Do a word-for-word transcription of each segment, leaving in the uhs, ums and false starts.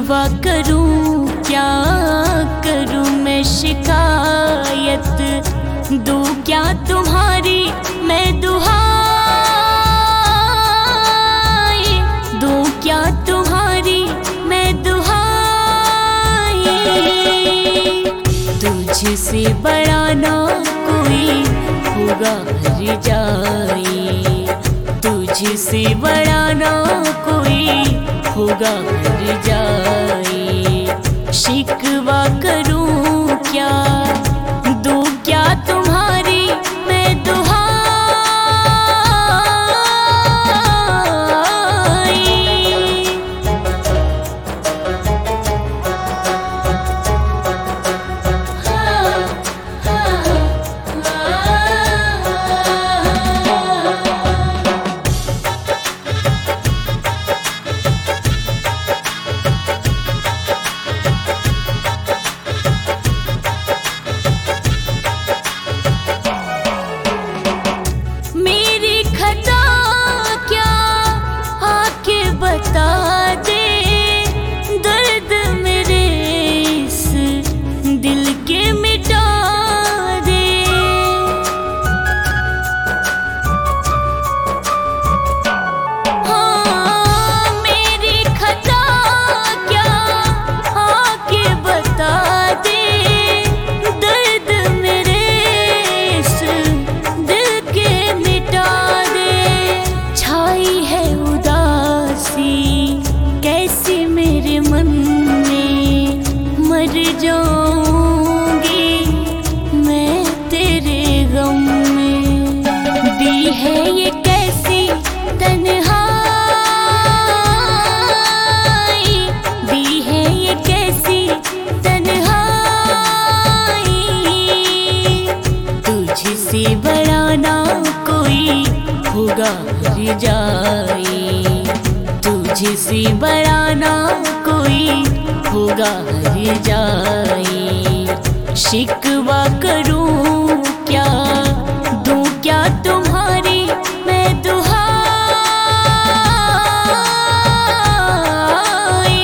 शिकवा करूं क्या करूं मैं शिकायत, दूं क्या तुम्हारी मैं दुहाई, दूं क्या तुम्हारी मैं दुहाई। तुझसे बड़ा ना कोई होगा हर जाए, तुझसे बड़ा ना कोई होगा हर जाए। शिकवा करूं क्या, दूं क्या तुम्हारी मैं दुहाई। मेरी खता क्या आके बता दे, दर्द मेरे इस दिल के मिटा दे। हाँ मेरी खता क्या आके बता दे, दर्द मेरे इस दिल के मिटा दे। छाई है उदासी कैसी मेरे मन में, मर जाऊंगी मैं तेरे गम में। दी है ये कैसी तन्हाई, दी है ये कैसी तन्हाई। तुझसे बड़ा ना कोई होगा हर जाए, तुझसे बड़ा ना कोई होगा हर जाए। शिकवा करूं क्या, दूं क्या तुम्हारी मैं दुहाई।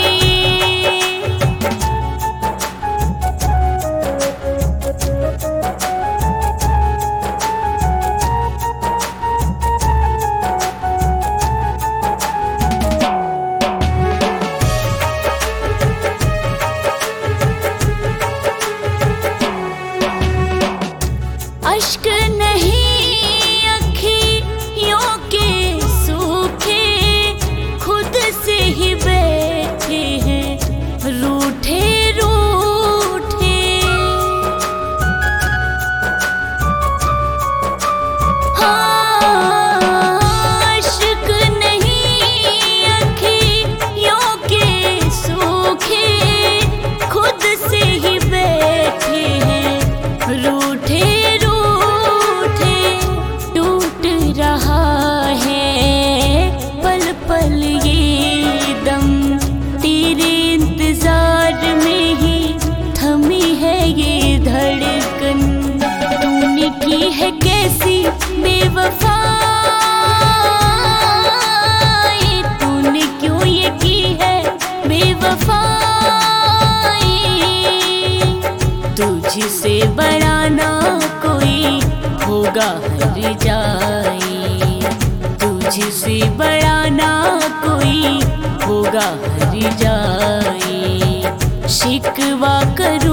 अश्क नहीं अखियों के सूखे, खुद से ही बैठे हैं रूठे रूठे। हाँ अश्क नहीं अखियों के सूखे, खुद से ही बैठे हैं रूठे रहा है पल पल ये दम, तेरे इंतजार में ही थमी है ये धड़कन। तूने की है कैसी बेवफाई, तूने क्यों ये की है बेवफाई। तुझसे बड़ा ना कोई होगा हर जाए, तुझसे बड़ा ना कोई होगा हर जाए। शिकवा करूं